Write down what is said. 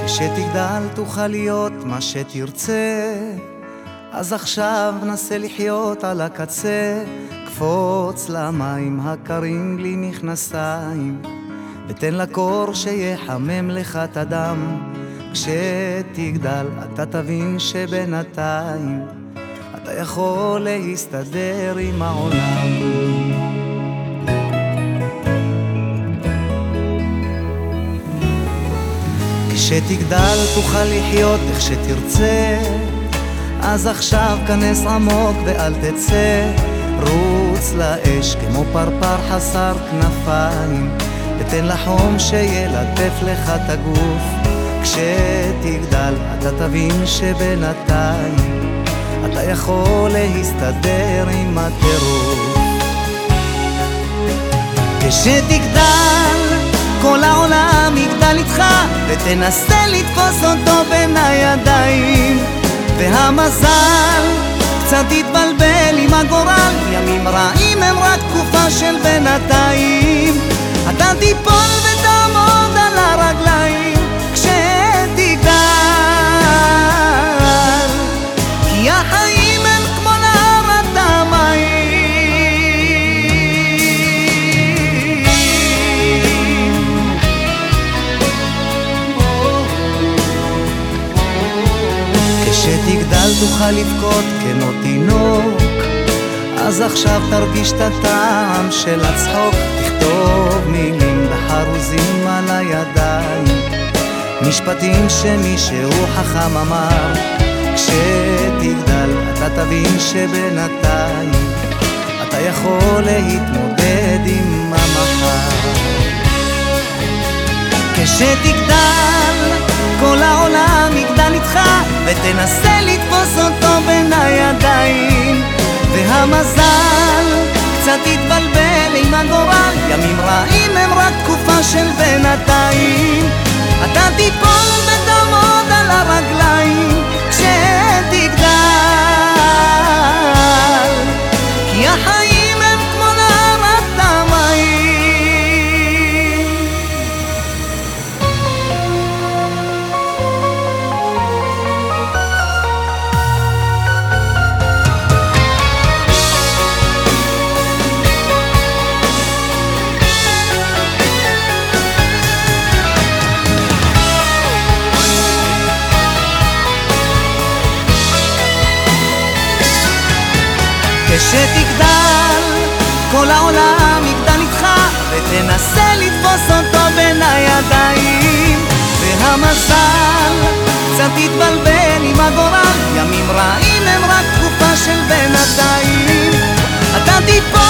כשתגדל תוכל להיות מה שתרצה, אז עכשיו נסה לחיות על הקצה. קפוץ למים הקרים בלי מכנסיים, ותן לקור שיחמם לך את הדם. כשתגדל אתה תבין שבינתיים אתה יכול להסתדר עם העולם. כשתגדל תוכל לחיות איך שתרצה, אז עכשיו כנס עמוק ואל תצא. רוץ לאש כמו פרפר חסר כנפיים, ותן לחום שילטף לך את הגוף. כשתגדל אתה תבין שבינתיים אתה יכול להסתדר עם הטירוף. כשתגדל כל העולם יגדל איתך, ותנסה לתפוס אותו בין הידיים. והמזל קצת יתבלבל עם הגורל, ימים רעים הם רק תקופה של בינתיים. אתה תיפול ותעמוד על הרגליים כשתגדל, כי החיים הם כמו נהרת המים. כשתגדל תוכל לבכות כמו תינוק, אז עכשיו תרגיש את הטעם של הצחוק. תכתוב מילים בחרוזים על הידיים, משפטים שמישהו חכם אמר. כשתגדל אתה תבין שבינתיים אתה יכול להתמודד עם המחר. כשתגדל כל העולם יגדל איתך, ותנסה לתפוס אותו בין הידיים. והמזל קצת יתבלבל עם הגורל, ימים רעים הם רק תקופה של בינתיים. אתה תיפול ותעמוד על הרגליים כשתגדל, כי החיים הם כמו נהרת המים. כשתגדל כל העולם יגדל איתך, ותנסה לתפוס אותו בין הידיים. והמזל קצת יתבלבל עם הגורל, ימים רעים הם רק תקופה של בינתיים. אתה תיפול